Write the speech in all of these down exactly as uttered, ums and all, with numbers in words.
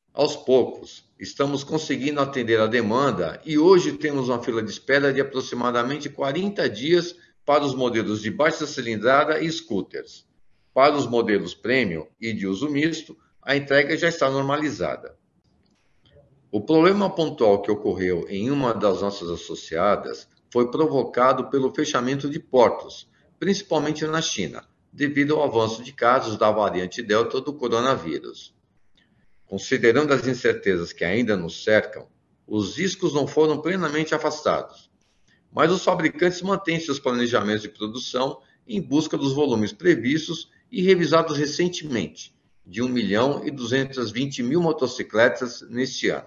Aos poucos, estamos conseguindo atender a demanda e hoje temos uma fila de espera de aproximadamente quarenta dias para os modelos de baixa cilindrada e scooters. Para os modelos premium e de uso misto, a entrega já está normalizada. O problema pontual que ocorreu em uma das nossas associadas foi provocado pelo fechamento de portos, principalmente na China, devido ao avanço de casos da variante Delta do coronavírus. Considerando as incertezas que ainda nos cercam, os riscos não foram plenamente afastados, mas os fabricantes mantêm seus planejamentos de produção em busca dos volumes previstos e revisados recentemente, de um milhão e duzentas e vinte mil motocicletas neste ano.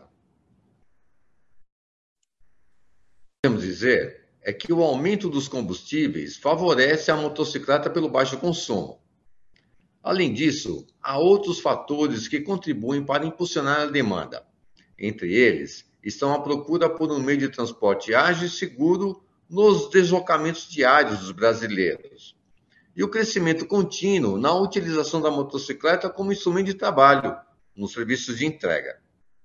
Podemos dizer é que o aumento dos combustíveis favorece a motocicleta pelo baixo consumo. Além disso, há outros fatores que contribuem para impulsionar a demanda. Entre eles, estão a procura por um meio de transporte ágil e seguro nos deslocamentos diários dos brasileiros e o crescimento contínuo na utilização da motocicleta como instrumento de trabalho nos serviços de entrega.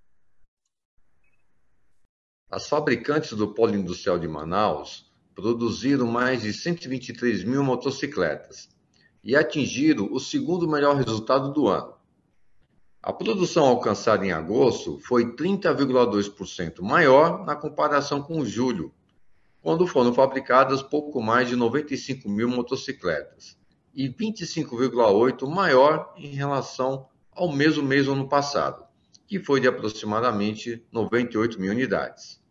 As fabricantes do Polo Industrial de Manaus produziram mais de cento e vinte e três mil motocicletas e atingiram o segundo melhor resultado do ano. A produção alcançada em agosto foi trinta vírgula dois por cento maior na comparação com julho, quando foram fabricadas pouco mais de noventa e cinco mil motocicletas, e vinte e cinco vírgula oito por cento maior em relação ao mesmo mês do ano passado, que foi de aproximadamente noventa e oito mil unidades.